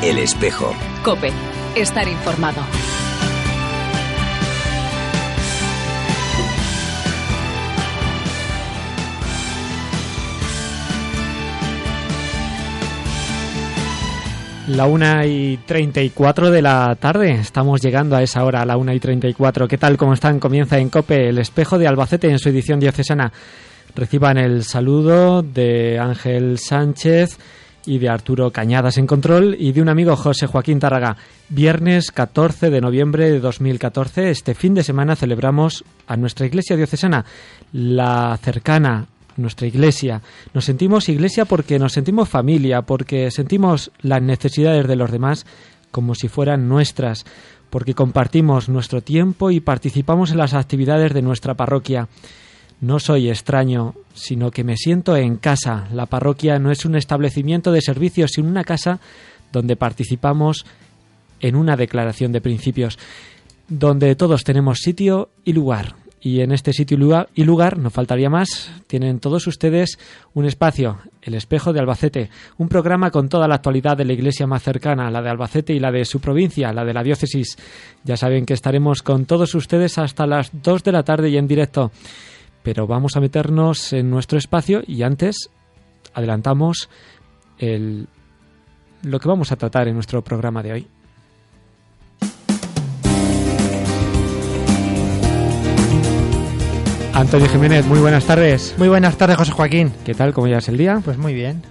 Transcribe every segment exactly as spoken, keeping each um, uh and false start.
El Espejo. COPE. Estar informado. La una y treinta y cuatro de la tarde. Estamos llegando a esa hora, a la una y treinta y cuatro. ¿Qué tal? ¿Cómo están? Comienza en COPE El Espejo de Albacete en su edición diocesana. Reciban el saludo de Ángel Sánchez y de Arturo Cañadas en control y de un amigo, José Joaquín Tárraga. Viernes catorce de noviembre de dos mil catorce. Este fin de semana celebramos a nuestra iglesia diocesana, la cercana, nuestra iglesia. Nos sentimos iglesia porque nos sentimos familia, porque sentimos las necesidades de los demás como si fueran nuestras, porque compartimos nuestro tiempo y participamos en las actividades de nuestra parroquia. No soy extraño, sino que me siento en casa. La parroquia no es un establecimiento de servicios, sino una casa donde participamos en una declaración de principios, donde todos tenemos sitio y lugar. Y en este sitio y lugar, no faltaría más, tienen todos ustedes un espacio, El Espejo de Albacete, un programa con toda la actualidad de la iglesia más cercana, la de Albacete y la de su provincia, la de la diócesis. Ya saben que estaremos con todos ustedes hasta las dos de la tarde y en directo. Pero vamos a meternos en nuestro espacio y antes adelantamos el, lo que vamos a tratar en nuestro programa de hoy. Antonio Jiménez, muy buenas tardes. Muy buenas tardes, José Joaquín. ¿Qué tal? ¿Cómo llevas el día? Pues muy bien.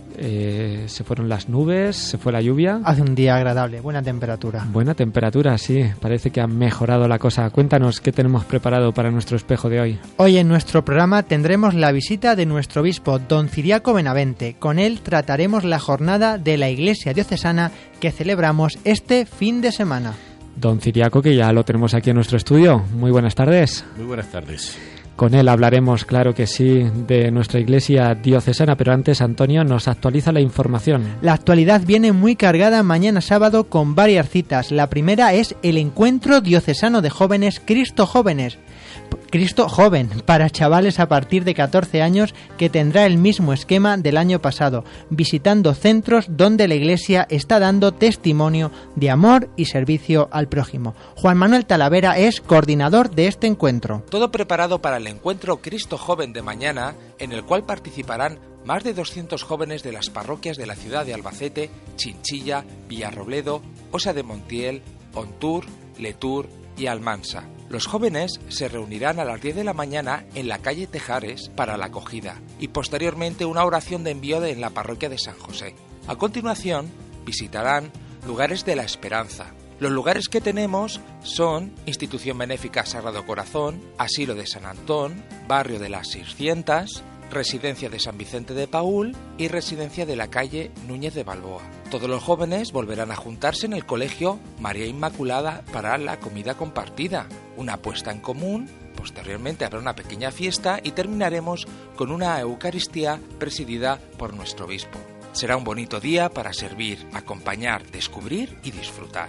Eh, se fueron las nubes, se fue la lluvia. Hace un día agradable, buena temperatura. Buena temperatura, sí. Parece que ha mejorado la cosa. Cuéntanos qué tenemos preparado para nuestro espejo de hoy. Hoy en nuestro programa tendremos la visita de nuestro obispo, don Ciriaco Benavente. Con él trataremos la jornada de la Iglesia Diocesana que celebramos este fin de semana. Don Ciriaco, que ya lo tenemos aquí en nuestro estudio. Muy buenas tardes. Muy buenas tardes. Con él hablaremos, claro que sí, de nuestra iglesia diocesana, pero antes Antonio nos actualiza la información. La actualidad viene muy cargada mañana sábado con varias citas. La primera es el Encuentro Diocesano de Jóvenes Cristo Jóvenes. Cristo Joven, para chavales a partir de catorce años, que tendrá el mismo esquema del año pasado, visitando centros donde la Iglesia está dando testimonio de amor y servicio al prójimo. Juan Manuel Talavera es coordinador de este encuentro. Todo preparado para el Encuentro Cristo Joven de mañana, en el cual participarán más de doscientos jóvenes de las parroquias de la ciudad de Albacete, Chinchilla, Villarrobledo, Osa de Montiel, Ontur, Letur y Almansa. Los jóvenes se reunirán a las diez de la mañana en la calle Tejares para la acogida y posteriormente una oración de envío de en la parroquia de San José. A continuación visitarán lugares de la esperanza. Los lugares que tenemos son Institución Benéfica Sagrado Corazón, Asilo de San Antón, Barrio de las seiscientas, Residencia de San Vicente de Paúl y Residencia de la calle Núñez de Balboa. Todos los jóvenes volverán a juntarse en el colegio María Inmaculada para la comida compartida, una puesta en común, posteriormente habrá una pequeña fiesta y terminaremos con una Eucaristía presidida por nuestro obispo. Será un bonito día para servir, acompañar, descubrir y disfrutar.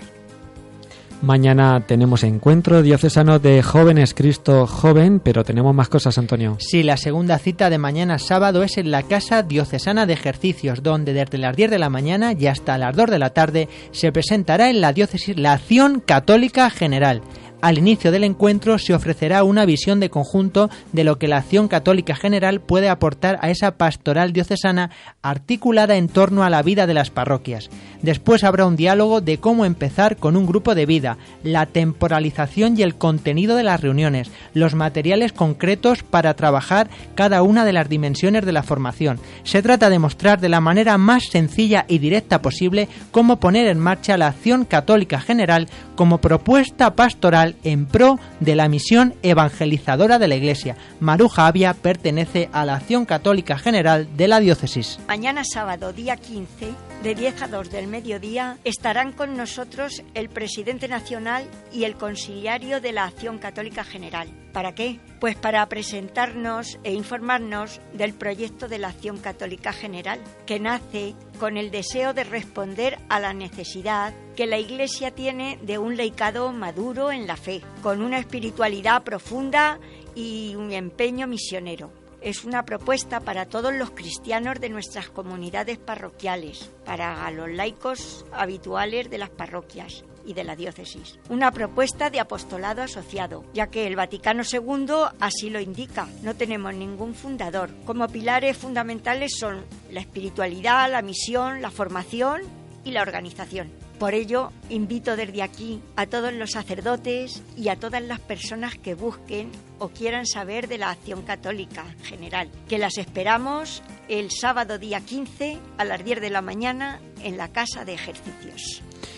Mañana tenemos encuentro diocesano de Jóvenes Cristo Joven, pero tenemos más cosas, Antonio. Sí, la segunda cita de mañana sábado es en la Casa Diocesana de Ejercicios, donde desde las diez de la mañana y hasta las dos de la tarde se presentará en la diócesis la Acción Católica General. Al inicio del encuentro se ofrecerá una visión de conjunto de lo que la Acción Católica General puede aportar a esa pastoral diocesana articulada en torno a la vida de las parroquias. Después habrá un diálogo de cómo empezar con un grupo de vida, la temporalización y el contenido de las reuniones, los materiales concretos para trabajar cada una de las dimensiones de la formación. Se trata de mostrar de la manera más sencilla y directa posible cómo poner en marcha la Acción Católica General como propuesta pastoral en pro de la misión evangelizadora de la Iglesia. Maruja Avia pertenece a la Acción Católica General de la diócesis. Mañana sábado, día quince, de diez a dos del mediodía, estarán con nosotros el presidente nacional y el consiliario de la Acción Católica General. ¿Para qué? Pues para presentarnos e informarnos del proyecto de la Acción Católica General, que nace con el deseo de responder a la necesidad que la Iglesia tiene de un laicado maduro en la fe, con una espiritualidad profunda y un empeño misionero. es una propuesta para todos los cristianos de nuestras comunidades parroquiales, para los laicos habituales de las parroquias y de la diócesis. Una propuesta de apostolado asociado, ya que el Vaticano segundo así lo indica. No tenemos ningún fundador. Como pilares fundamentales son la espiritualidad, la misión, la formación y la organización. Por ello, invito desde aquí a todos los sacerdotes y a todas las personas que busquen o quieran saber de la Acción Católica General, que las esperamos el sábado día quince a las diez de la mañana en la Casa de Ejercicios.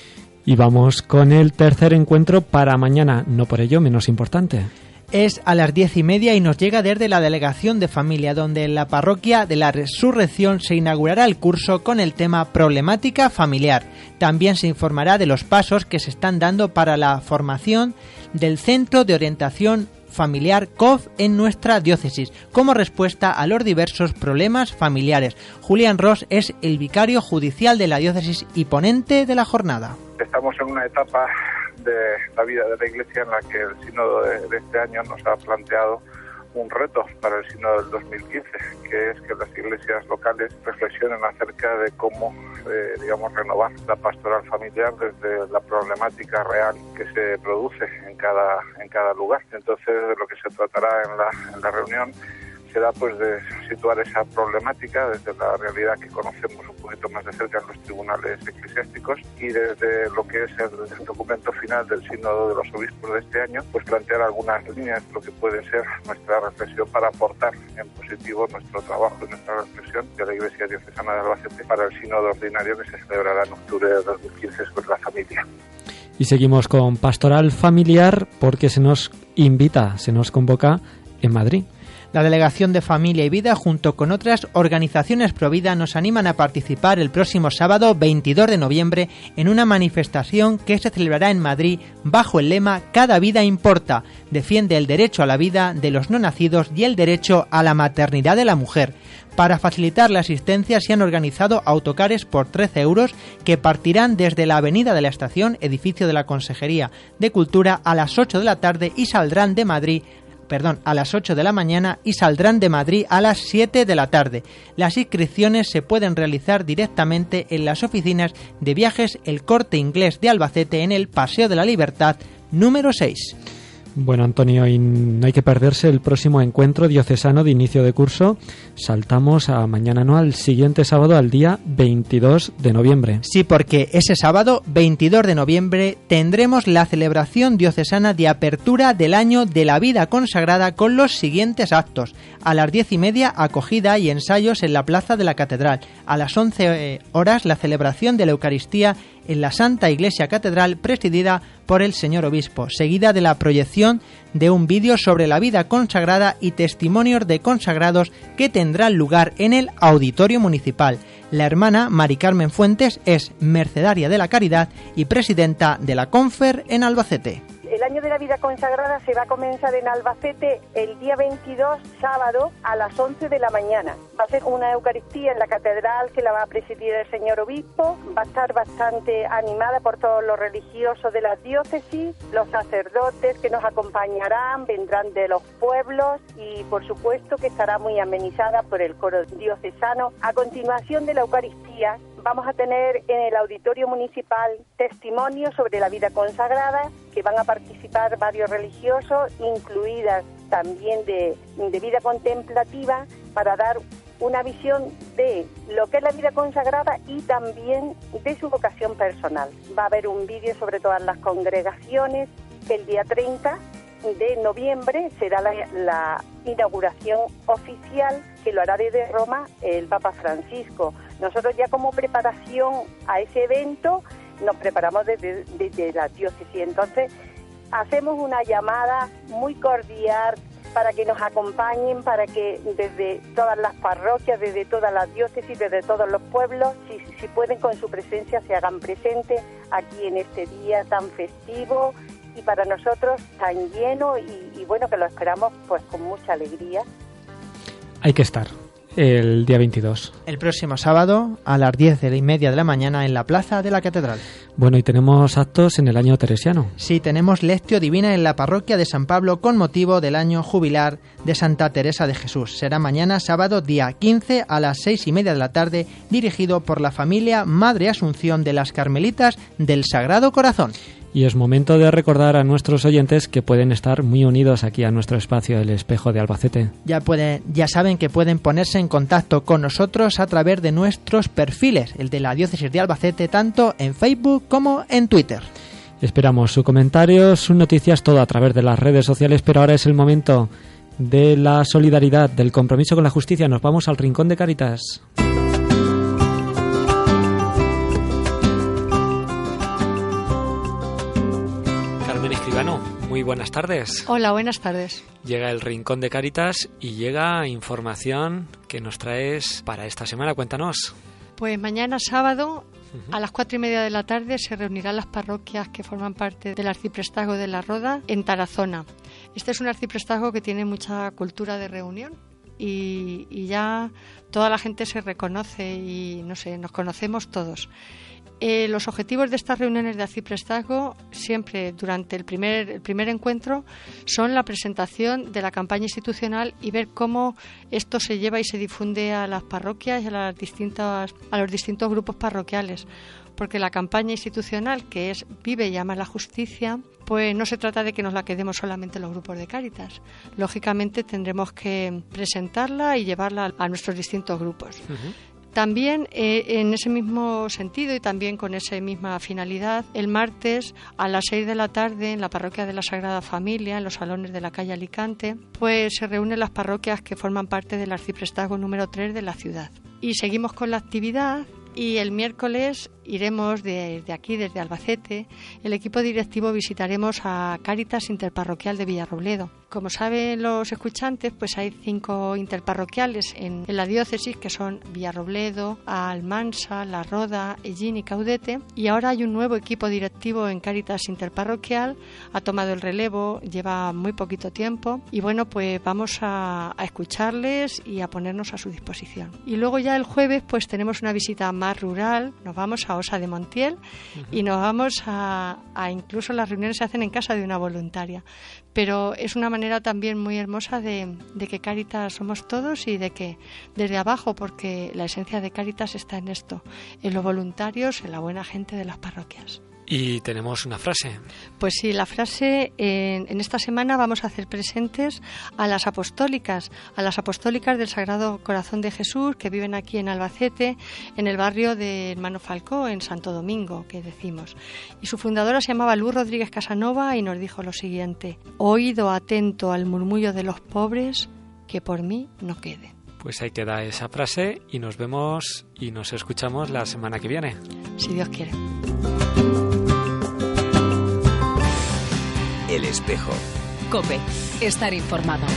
Y vamos con el tercer encuentro para mañana, no por ello menos importante. Es a las diez y media y nos llega desde la Delegación de Familia, donde en la Parroquia de la Resurrección se inaugurará el curso con el tema Problemática Familiar. También se informará de los pasos que se están dando para la formación del Centro de Orientación Familiar C O F en nuestra diócesis, como respuesta a los diversos problemas familiares. Julián Ros es el vicario judicial de la diócesis y ponente de la jornada. Estamos en una etapa de la vida de la Iglesia en la que el sínodo de, de este año nos ha planteado un reto para el sínodo del dos mil quince, que es que las iglesias locales reflexionen acerca de cómo, eh, digamos, renovar la pastoral familiar desde la problemática real que se produce en cada en cada lugar. Entonces, de lo que se tratará en la en la reunión será pues de situar esa problemática desde la realidad que conocemos un poquito más de cerca en los tribunales eclesiásticos y desde lo que es el, el documento final del sínodo de los obispos de este año, pues plantear algunas líneas de lo que puede ser nuestra reflexión para aportar en positivo nuestro trabajo y nuestra reflexión de la Iglesia Diocesana de Albacete para el sínodo ordinario que se celebrará en octubre de dos mil quince sobre la familia. Y seguimos con Pastoral Familiar porque se nos invita, se nos convoca en Madrid. La Delegación de Familia y Vida, junto con otras organizaciones provida, nos animan a participar el próximo sábado veintidós de noviembre en una manifestación que se celebrará en Madrid bajo el lema Cada vida importa. Defiende el derecho a la vida de los no nacidos y el derecho a la maternidad de la mujer. Para facilitar la asistencia se han organizado autocares por trece euros que partirán desde la Avenida de la Estación, edificio de la Consejería de Cultura, a las ocho de la tarde y saldrán de Madrid Perdón, a las ocho de la mañana y saldrán de Madrid a las siete de la tarde. Las inscripciones se pueden realizar directamente en las oficinas de viajes El Corte Inglés de Albacete en el Paseo de la Libertad número seis. Bueno, Antonio, y no hay que perderse el próximo encuentro diocesano de inicio de curso. Saltamos a mañana, no, al siguiente sábado, al día veintidós de noviembre. Sí, porque ese sábado, veintidós de noviembre, tendremos la celebración diocesana de apertura del año de la vida consagrada con los siguientes actos. A las diez y media, acogida y ensayos en la plaza de la Catedral. A las once horas, la celebración de la Eucaristía en la Santa Iglesia Catedral, presidida por el señor obispo, seguida de la proyección de un vídeo sobre la vida consagrada y testimonios de consagrados que tendrán lugar en el Auditorio Municipal. La hermana Mari Carmen Fuentes es mercedaria de la Caridad y presidenta de la Confer en Albacete. El año de la vida consagrada se va a comenzar en Albacete el día veintidós, sábado, a las once de la mañana. Va a ser una Eucaristía en la Catedral que la va a presidir el señor obispo. Va a estar bastante animada por todos los religiosos de la diócesis, los sacerdotes que nos acompañarán, vendrán de los pueblos y por supuesto que estará muy amenizada por el coro diocesano. A continuación de la Eucaristía vamos a tener en el Auditorio Municipal testimonios sobre la vida consagrada, que van a participar varios religiosos, incluidas también de, de vida contemplativa, para dar una visión de lo que es la vida consagrada y también de su vocación personal. Va a haber un vídeo sobre todas las congregaciones. El día treinta de noviembre será la, la inauguración oficial, que lo hará desde Roma el Papa Francisco. Nosotros ya como preparación a ese evento nos preparamos desde, desde la diócesis. Entonces hacemos una llamada muy cordial para que nos acompañen, para que desde todas las parroquias, desde todas las diócesis, desde todos los pueblos, si, si pueden con su presencia, se hagan presentes aquí en este día tan festivo y para nosotros tan lleno y, y bueno, que lo esperamos pues con mucha alegría. Hay que estar. el día veintidós. El próximo sábado a las diez y media de la mañana en la plaza de la Catedral. Bueno, y tenemos actos en el año teresiano. Sí, tenemos Lectio Divina en la parroquia de San Pablo con motivo del año jubilar de Santa Teresa de Jesús. Será mañana sábado día quince a las seis y media de la tarde, dirigido por la familia Madre Asunción de las Carmelitas del Sagrado Corazón. Y es momento de recordar a nuestros oyentes que pueden estar muy unidos aquí a nuestro espacio El Espejo de Albacete. Ya pueden, ya saben que pueden ponerse en contacto con nosotros a través de nuestros perfiles, el de la Diócesis de Albacete, tanto en Facebook como en Twitter. Esperamos sus comentarios, sus noticias, todo a través de las redes sociales, pero ahora es el momento de la solidaridad, del compromiso con la justicia. Nos vamos al Rincón de Cáritas. Escribano, muy buenas tardes. Hola, buenas tardes. Llega el Rincón de Cáritas y llega información que nos traes para esta semana. Cuéntanos. Pues mañana sábado uh-huh. a las cuatro y media de la tarde se reunirán las parroquias que forman parte del arciprestazgo de La Roda en Tarazona. Este es un arciprestazgo que tiene mucha cultura de reunión y, y ya toda la gente se reconoce y no sé, nos conocemos todos. Eh, los objetivos de estas reuniones de arciprestazgo, siempre durante el primer, el primer encuentro, son la presentación de la campaña institucional y ver cómo esto se lleva y se difunde a las parroquias y a, las distintas, a los distintos grupos parroquiales. Porque la campaña institucional, que es Vive y ama la justicia, pues no se trata de que nos la quedemos solamente los grupos de Cáritas. Lógicamente tendremos que presentarla y llevarla a nuestros distintos grupos. Uh-huh. También eh, en ese mismo sentido y también con esa misma finalidad, el martes a las seis de la tarde en la parroquia de la Sagrada Familia, en los salones de la calle Alicante, pues se reúnen las parroquias que forman parte del arciprestazgo número tres de la ciudad. Y seguimos con la actividad. Y el miércoles iremos de, de aquí, desde Albacete, el equipo directivo visitaremos a Cáritas Interparroquial de Villarrobledo. Como saben los escuchantes, pues hay cinco interparroquiales en, en la diócesis, que son Villarrobledo, Almansa, La Roda, Ellín y Caudete. Y ahora hay un nuevo equipo directivo en Cáritas Interparroquial, ha tomado el relevo, lleva muy poquito tiempo. Y bueno, pues vamos a, a escucharles y a ponernos a su disposición. Y luego ya el jueves, pues tenemos una visita más rural, nos vamos a Osa de Montiel uh-huh. y nos vamos a, a incluso las reuniones se hacen en casa de una voluntaria, pero es una manera también muy hermosa de, de que Cáritas somos todos y de que desde abajo, porque la esencia de Cáritas está en esto, en los voluntarios, en la buena gente de las parroquias. Y tenemos una frase. Pues sí, la frase, en, en esta semana vamos a hacer presentes a las apostólicas, a las apostólicas del Sagrado Corazón de Jesús que viven aquí en Albacete, en el barrio de Hermano Falcó, en Santo Domingo, que decimos. Y su fundadora se llamaba Luz Rodríguez Casanova y nos dijo lo siguiente: oído atento al murmullo de los pobres, que por mí no quede. Pues ahí queda esa frase y nos vemos y nos escuchamos la semana que viene. Si Dios quiere. El Espejo. COPE. Estar informado.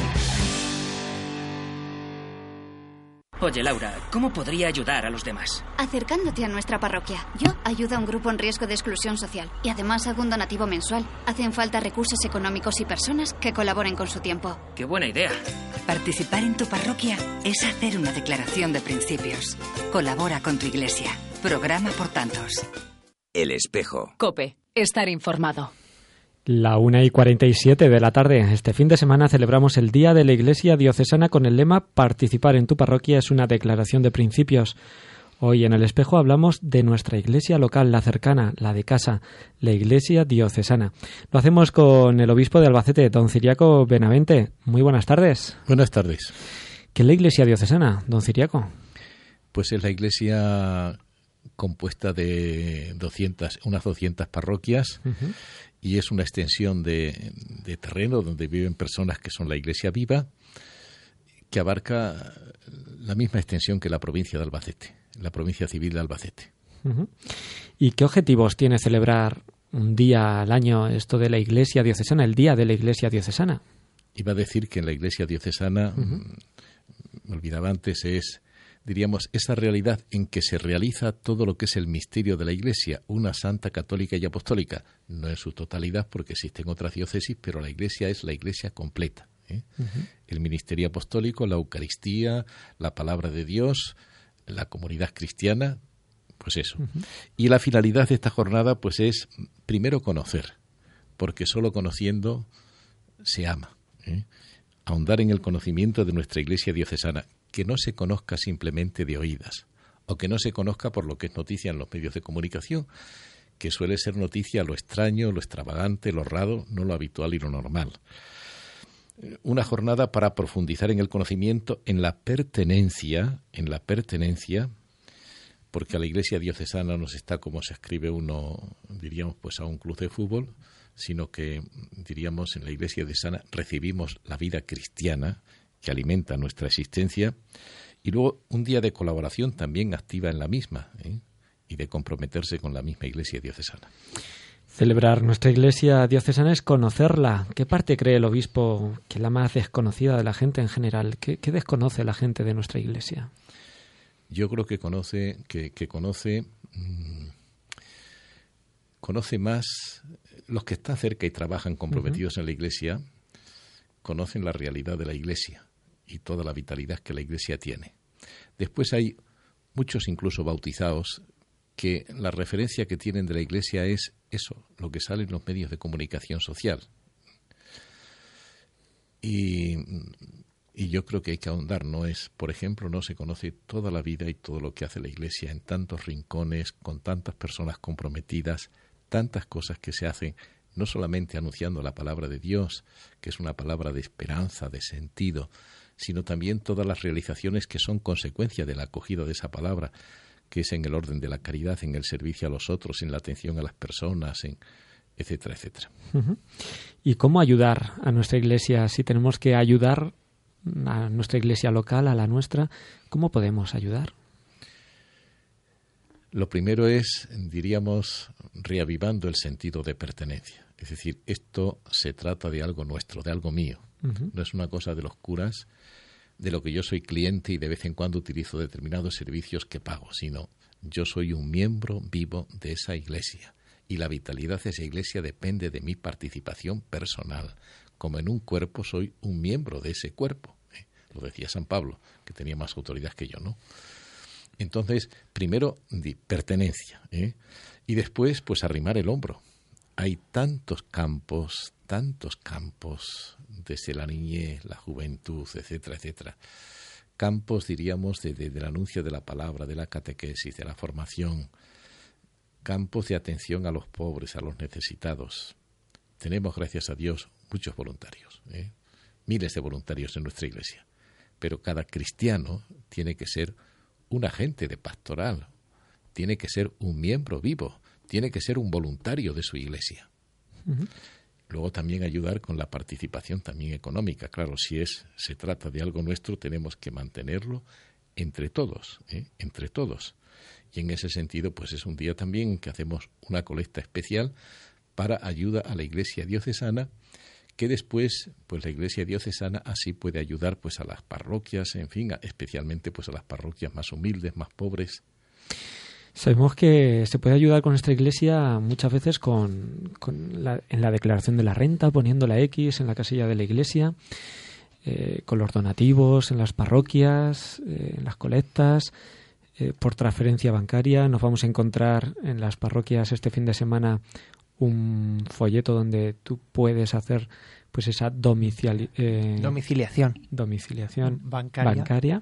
Oye, Laura, ¿cómo podría ayudar a los demás? Acercándote a nuestra parroquia. Yo ayudo a un grupo en riesgo de exclusión social y además hago un donativo mensual. Hacen falta recursos económicos y personas que colaboren con su tiempo. ¡Qué buena idea! Participar en tu parroquia es hacer una declaración de principios. Colabora con tu iglesia. Programa por tantos. El Espejo. COPE. Estar informado. La una y cuarenta y siete de la tarde. Este fin de semana celebramos el Día de la Iglesia Diocesana con el lema Participar en tu parroquia es una declaración de principios. Hoy en El Espejo hablamos de nuestra iglesia local, la cercana, la de casa, la Iglesia Diocesana. Lo hacemos con el obispo de Albacete, don Ciriaco Benavente. Muy buenas tardes. Buenas tardes. ¿Qué es la Iglesia Diocesana, don Ciriaco? Pues es la iglesia compuesta de doscientas, unas doscientas parroquias. Uh-huh. Y es una extensión de, de terreno donde viven personas que son la Iglesia viva, que abarca la misma extensión que la provincia de Albacete, la provincia civil de Albacete. Uh-huh. ¿Y qué objetivos tiene celebrar un día al año esto de la Iglesia Diocesana, el Día de la Iglesia Diocesana? Iba a decir que en la Iglesia Diocesana, uh-huh. me olvidaba antes, es... diríamos, esa realidad en que se realiza todo lo que es el misterio de la Iglesia, una santa, católica y apostólica, no en su totalidad porque existen otras diócesis, pero la Iglesia es la Iglesia completa, ¿eh? Uh-huh. El ministerio apostólico, la Eucaristía, la palabra de Dios, la comunidad cristiana, pues eso. Uh-huh. Y la finalidad de esta jornada pues es primero conocer, porque solo conociendo se ama, ¿eh? Ahondar en el conocimiento de nuestra Iglesia diocesana, que no se conozca simplemente de oídas, o que no se conozca por lo que es noticia en los medios de comunicación, que suele ser noticia lo extraño, lo extravagante, lo raro, no lo habitual y lo normal. Una jornada para profundizar en el conocimiento, en la pertenencia, en la pertenencia, porque a la Iglesia diocesana no se está como se escribe uno, diríamos, pues a un club de fútbol, sino que, diríamos, en la Iglesia diocesana recibimos la vida cristiana que alimenta nuestra existencia, y luego un día de colaboración también activa en la misma, ¿eh? Y de comprometerse con la misma Iglesia diocesana. Celebrar nuestra Iglesia diocesana es conocerla. ¿Qué parte cree el obispo que es la más desconocida de la gente en general? ¿Qué, qué desconoce la gente de nuestra Iglesia? Yo creo que conoce, que, que conoce, mmm, conoce más los que están cerca y trabajan comprometidos uh-huh. en la Iglesia, conocen la realidad de la Iglesia y toda la vitalidad que la Iglesia tiene. Después hay muchos incluso bautizados que la referencia que tienen de la Iglesia es eso, lo que sale en los medios de comunicación social. Y, y yo creo que hay que ahondar, no es, por ejemplo, no se conoce toda la vida y todo lo que hace la Iglesia en tantos rincones, con tantas personas comprometidas, tantas cosas que se hacen, no solamente anunciando la palabra de Dios, que es una palabra de esperanza, de sentido, sino también todas las realizaciones que son consecuencia de la acogida de esa palabra, que es en el orden de la caridad, en el servicio a los otros, en la atención a las personas, en etcétera, etcétera. Uh-huh. ¿Y cómo ayudar a nuestra Iglesia? Si tenemos que ayudar a nuestra Iglesia local, a la nuestra, ¿cómo podemos ayudar? Lo primero es, diríamos, reavivando el sentido de pertenencia. Es decir, esto se trata de algo nuestro, de algo mío. Uh-huh. No es una cosa de los curas, de lo que yo soy cliente y de vez en cuando utilizo determinados servicios que pago, sino yo soy un miembro vivo de esa Iglesia y la vitalidad de esa Iglesia depende de mi participación personal. Como en un cuerpo soy un miembro de ese cuerpo. ¿eh? Lo decía San Pablo, que tenía más autoridad que yo, ¿no? Entonces, primero, di, pertenencia, ¿eh? Y después, pues arrimar el hombro. Hay tantos campos, tantos campos, desde la niñez, la juventud, etcétera, etcétera. Campos, diríamos, de, de, del anuncio de la palabra, de la catequesis, de la formación. Campos de atención a los pobres, a los necesitados. Tenemos, gracias a Dios, muchos voluntarios, ¿eh? Miles de voluntarios en nuestra Iglesia. Pero cada cristiano tiene que ser un agente de pastoral, tiene que ser un miembro vivo, tiene que ser un voluntario de su Iglesia. Uh-huh. Luego también ayudar con la participación también económica. Claro, si es se trata de algo nuestro, tenemos que mantenerlo entre todos, ¿eh? entre todos. Y en ese sentido, pues es un día también que hacemos una colecta especial para ayuda a la Iglesia diocesana, que después, pues la Iglesia diocesana así puede ayudar pues a las parroquias, en fin, a, especialmente pues a las parroquias más humildes, más pobres. Sabemos que se puede ayudar con nuestra Iglesia muchas veces con, con la, en la declaración de la renta, poniendo la X en la casilla de la Iglesia, eh, con los donativos en las parroquias, eh, en las colectas, eh, por transferencia bancaria. Nos vamos a encontrar en las parroquias este fin de semana un folleto donde tú puedes hacer pues esa domicili- eh, domiciliación domiciliación bancaria, bancaria.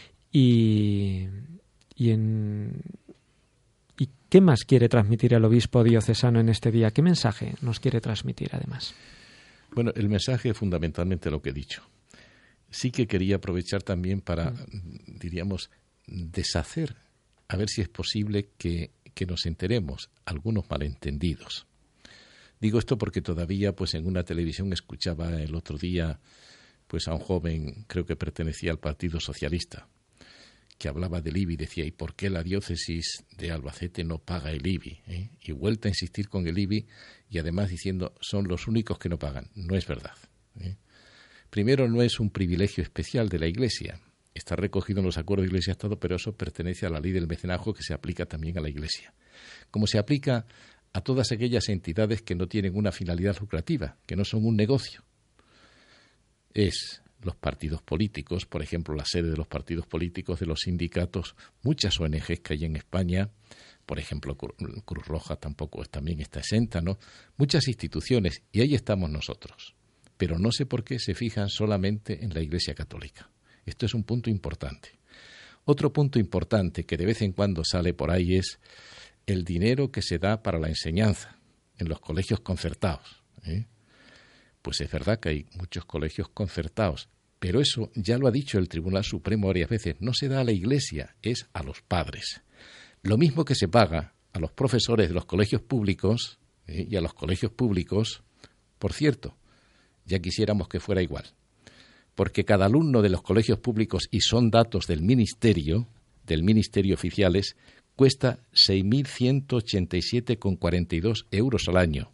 y y en ¿y qué más quiere transmitir el obispo diocesano en este día? ¿Qué mensaje nos quiere transmitir además? Bueno, el mensaje es fundamentalmente lo que he dicho. Sí que quería aprovechar también para, mm. diríamos, deshacer, a ver si es posible que, que nos enteremos algunos malentendidos. Digo esto porque todavía, pues en una televisión escuchaba el otro día, pues a un joven, creo que pertenecía al Partido Socialista, que hablaba del I B I, decía, ¿y por qué la diócesis de Albacete no paga el I B I? ¿Eh? Y vuelta a insistir con el I B I y además diciendo, son los únicos que no pagan. No es verdad. ¿eh? Primero, no es un privilegio especial de la Iglesia. Está recogido en los acuerdos de Iglesia-Estado, pero eso pertenece a la ley del mecenazgo que se aplica también a la Iglesia. Como se aplica a todas aquellas entidades que no tienen una finalidad lucrativa, que no son un negocio. es los partidos políticos, por ejemplo, la sede de los partidos políticos, de los sindicatos, muchas O N Ges que hay en España, por ejemplo, Cruz Roja tampoco también está exenta, ¿no? Muchas instituciones, y ahí estamos nosotros. Pero no sé por qué se fijan solamente en la Iglesia Católica. Esto es un punto importante. Otro punto importante que de vez en cuando sale por ahí es el dinero que se da para la enseñanza en los colegios concertados, ¿eh? Pues es verdad que hay muchos colegios concertados, pero eso ya lo ha dicho el Tribunal Supremo varias veces, no se da a la Iglesia, es a los padres. Lo mismo que se paga a los profesores de los colegios públicos, ¿eh? y a los colegios públicos, por cierto, ya quisiéramos que fuera igual, porque cada alumno de los colegios públicos, y son datos del Ministerio, del Ministerio oficiales, cuesta seis mil ciento ochenta y siete coma cuarenta y dos euros al año.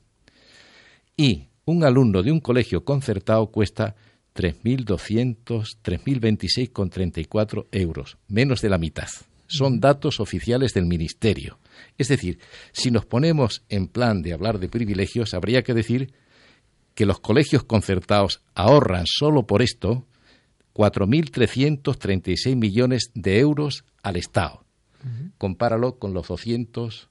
Y un alumno de un colegio concertado cuesta tres mil doscientos, tres mil veintiséis coma treinta y cuatro euros, menos de la mitad. Son datos oficiales del Ministerio. Es decir, si nos ponemos en plan de hablar de privilegios, habría que decir que los colegios concertados ahorran solo por esto cuatro mil trescientos treinta y seis millones de euros al Estado. Uh-huh. Compáralo con los doscientos,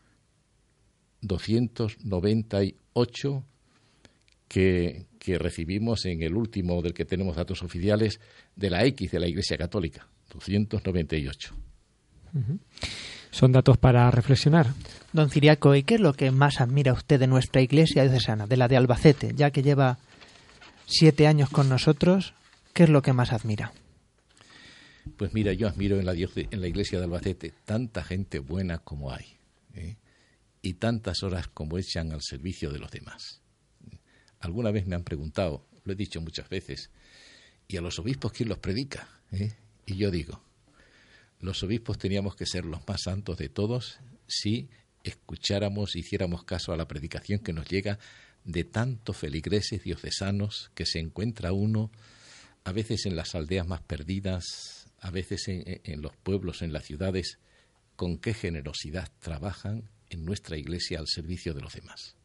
doscientos noventa y ocho que, que recibimos en el último del que tenemos datos oficiales de la X de la Iglesia Católica, doscientos noventa y ocho. Uh-huh. Son datos para reflexionar. Don Ciriaco, ¿y qué es lo que más admira usted de nuestra Iglesia diocesana, de la de Albacete, ya que lleva siete años con nosotros? ¿Qué es lo que más admira? Pues mira, yo admiro en la, dióce- en la Iglesia de Albacete tanta gente buena como hay, ¿eh? y tantas horas como echan al servicio de los demás. Alguna vez me han preguntado, lo he dicho muchas veces, ¿y a los obispos quién los predica? ¿Eh? Y yo digo, los obispos teníamos que ser los más santos de todos si escucháramos, hiciéramos caso a la predicación que nos llega de tantos feligreses diocesanos que se encuentra uno a veces en las aldeas más perdidas, a veces en, en los pueblos, en las ciudades, con qué generosidad trabajan en nuestra Iglesia al servicio de los demás.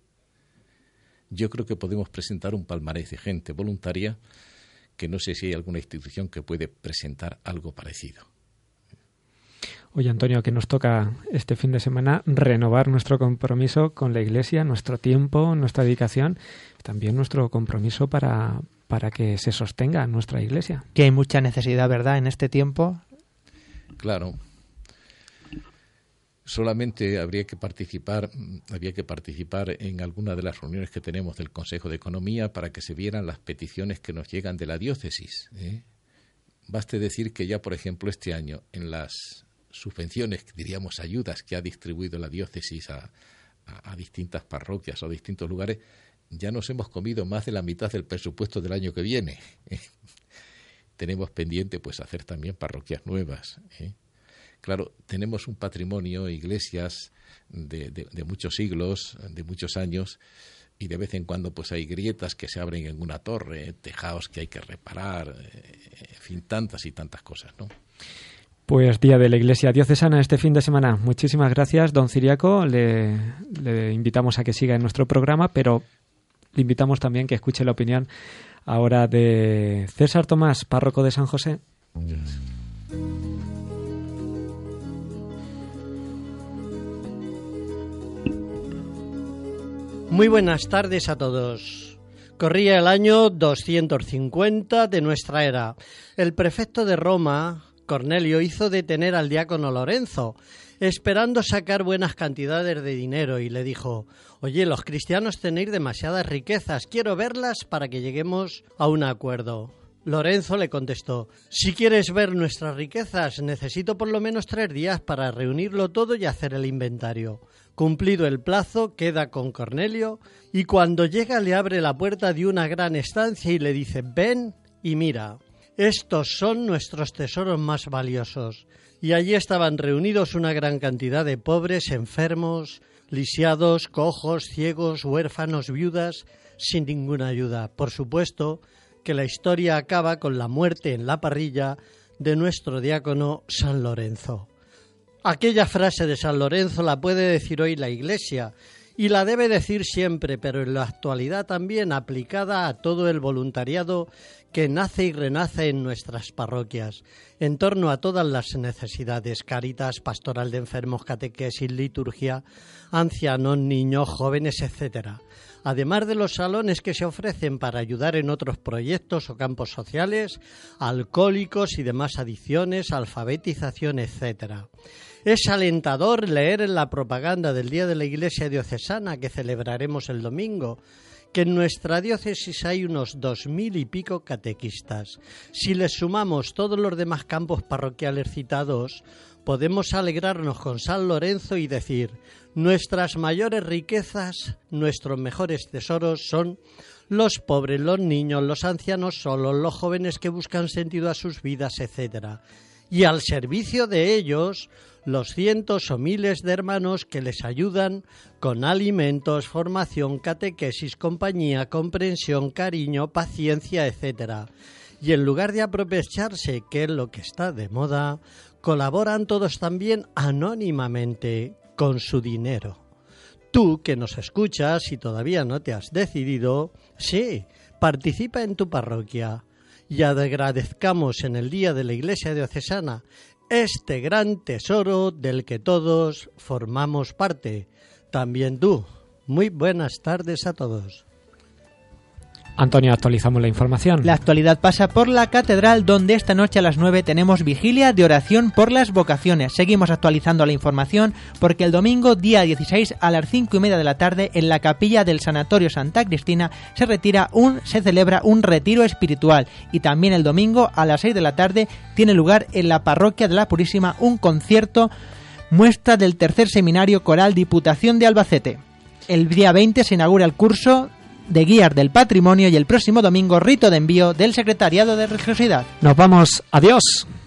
Yo creo que podemos presentar un palmarés de gente voluntaria que no sé si hay alguna institución que puede presentar algo parecido. Oye, Antonio, que nos toca este fin de semana renovar nuestro compromiso con la Iglesia, nuestro tiempo, nuestra dedicación, también nuestro compromiso para, para que se sostenga nuestra Iglesia. Que hay mucha necesidad, ¿verdad?, en este tiempo. Claro. Solamente habría que participar, habría que participar en alguna de las reuniones que tenemos del Consejo de Economía para que se vieran las peticiones que nos llegan de la diócesis, ¿eh? Baste decir que ya, por ejemplo, este año, en las subvenciones, diríamos ayudas que ha distribuido la diócesis a, a, a distintas parroquias o a distintos lugares, ya nos hemos comido más de la mitad del presupuesto del año que viene. ¿eh? Tenemos pendiente pues hacer también parroquias nuevas, ¿eh? Claro, tenemos un patrimonio, iglesias de, de, de muchos siglos, de muchos años, y de vez en cuando pues hay grietas que se abren en una torre, tejados que hay que reparar, eh, en fin, tantas y tantas cosas, ¿no? Pues Día de la Iglesia Diocesana este fin de semana. Muchísimas gracias, don Ciriaco. Le, le invitamos a que siga en nuestro programa, pero le invitamos también que escuche la opinión ahora de César Tomás, párroco de San José. Gracias. Muy buenas tardes a todos. Corría el año doscientos cincuenta de nuestra era. El prefecto de Roma, Cornelio, hizo detener al diácono Lorenzo, esperando sacar buenas cantidades de dinero, y le dijo: oye, los cristianos tenéis demasiadas riquezas, quiero verlas para que lleguemos a un acuerdo. Lorenzo le contestó: si quieres ver nuestras riquezas, necesito por lo menos tres días para reunirlo todo y hacer el inventario. Cumplido el plazo, queda con Cornelio, y cuando llega le abre la puerta de una gran estancia y le dice: ven y mira, estos son nuestros tesoros más valiosos. Y allí estaban reunidos una gran cantidad de pobres, enfermos, lisiados, cojos, ciegos, huérfanos, viudas, sin ninguna ayuda. Por supuesto que la historia acaba con la muerte en la parrilla de nuestro diácono San Lorenzo. Aquella frase de San Lorenzo la puede decir hoy la Iglesia, Y la debe decir siempre, pero en la actualidad también aplicada a todo el voluntariado que nace y renace en nuestras parroquias, en torno a todas las necesidades: Cáritas, pastoral de enfermos, catequesis, liturgia, ancianos, niños, jóvenes, etcétera. Además de los salones que se ofrecen para ayudar en otros proyectos o campos sociales, alcohólicos y demás adicciones, alfabetización, etcétera. Es alentador leer en la propaganda del Día de la Iglesia Diocesana, que celebraremos el domingo, que en nuestra diócesis hay unos dos mil y pico catequistas. Si les sumamos todos los demás campos parroquiales citados, podemos alegrarnos con San Lorenzo y decir: nuestras mayores riquezas, nuestros mejores tesoros son los pobres, los niños, los ancianos solos, los jóvenes que buscan sentido a sus vidas, etcétera. Y al servicio de ellos, los cientos o miles de hermanos que les ayudan con alimentos, formación, catequesis, compañía, comprensión, cariño, paciencia, etcétera. Y en lugar de aprovecharse, que es lo que está de moda, colaboran todos también anónimamente con su dinero. Tú, que nos escuchas y todavía no te has decidido, sí, participa en tu parroquia y agradezcamos en el Día de la Iglesia Diocesana este gran tesoro del que todos formamos parte. También tú. Muy buenas tardes a todos. Antonio, actualizamos la información. La actualidad pasa por la catedral, donde esta noche a las nueve tenemos vigilia de oración por las vocaciones. Seguimos actualizando la información porque el domingo, día dieciséis, a las cinco y media de la tarde, en la capilla del Sanatorio Santa Cristina, se retira un, se celebra un retiro espiritual. Y también el domingo, a las seis de la tarde, tiene lugar en la Parroquia de la Purísima un concierto muestra del tercer seminario coral Diputación de Albacete. El día veinte se inaugura el curso de guías del patrimonio y el próximo domingo rito de envío del Secretariado de Religiosidad. Nos vamos, adiós.